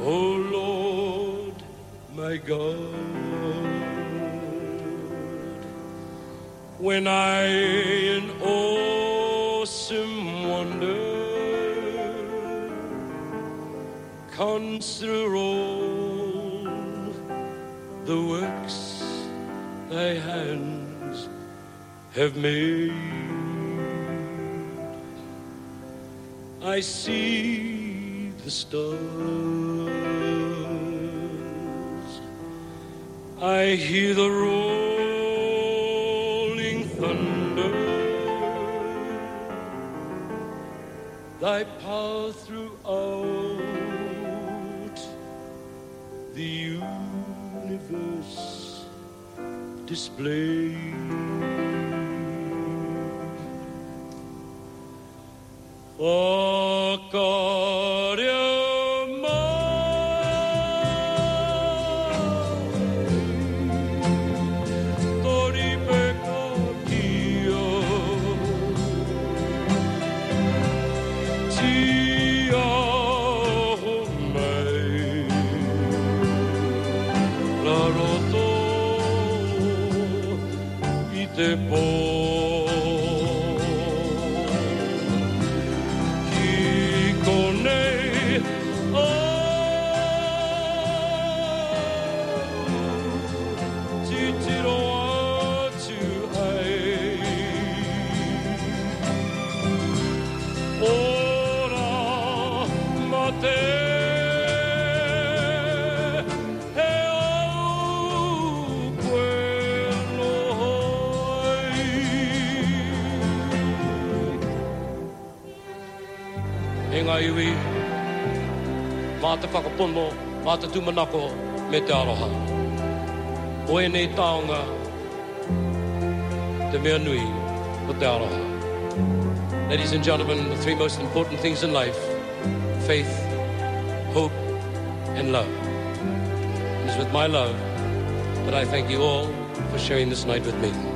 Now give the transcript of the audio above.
Oh Lord, my God, when I in awesome wonder consider all the works thy hands have made, I see the stars, I hear the rolling thunder, thy power throughout the universe display. Oh God, te po ki konei titiro atu ai ora mate Ngā iwi, mā te whakapono, mā te tūmanako, me te aroha. O e nei taonga, te mea nui, o te aroha. Ladies and gentlemen, the three most important things in life, faith, hope, and love. It is with my love that I thank you all for sharing this night with me.